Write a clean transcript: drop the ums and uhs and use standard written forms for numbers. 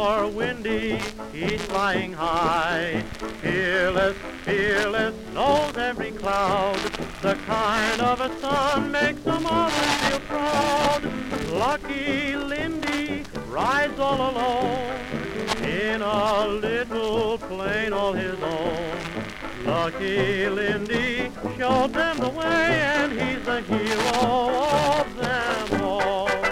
or windy, he's flying high. Fearless, fearless, knows every cloud. The kind of a son makes a mother feel proud. Lucky Lindy rides all alone in a little plane all his own. Lucky Lindy showed them the way, and he's the hero of them all.